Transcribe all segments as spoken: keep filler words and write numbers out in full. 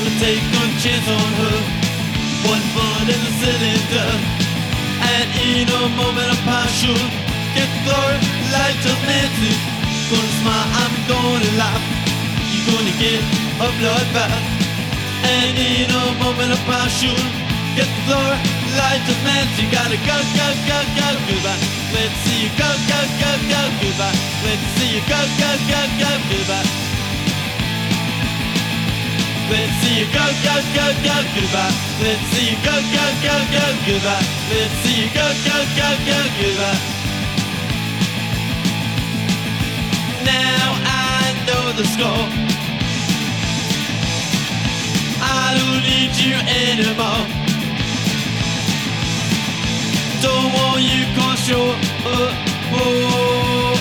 Gonna take a chance on her. One bullet in the cylinder, and in a moment of passion, get through like just Nancy. Gonna smile, I'm gonna laugh. You're gonna get a bloodbath, and in a moment of passion, get through like just Nancy. Gotta go, go, go, go, goodbye. Let's see you go, go, go, go, goodbye. Let's see you go, go, go, go, goodbye. Let's see you go, go, go, go, goodbye. Let's see you go, go, go, go, goodbye. Let's see you go, go, go, go, goodbye. Now I know the score. I don't need you anymore. Don't want you cause you're uh, oh.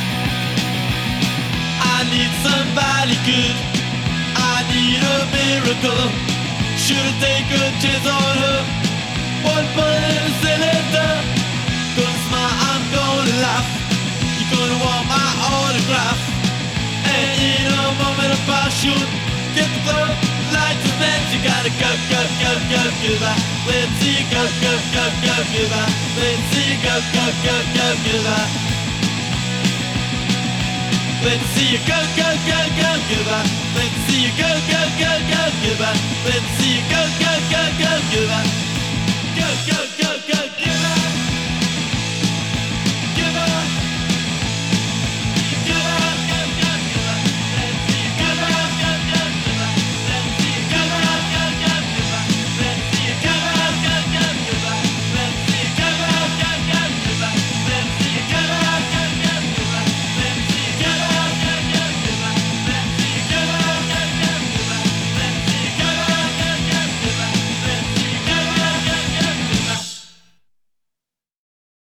I need somebody good. I need a miracle. Should've taken a chance on her. One bullet in a cylinder. Gonna smile, I'm gonna laugh. You're gonna want my autograph. And in a moment of passion, get the flow like cement. You gotta go, go, go, go, goodbye. Let's see you go, go, go, go, goodbye. Let's see you go, go, go, go, goodbye. Let's see you go, go, go, go, goodbye. Let's see you go, go, go, go, goodbye. Let's see you go, go, go, go, goodbye. Go, go.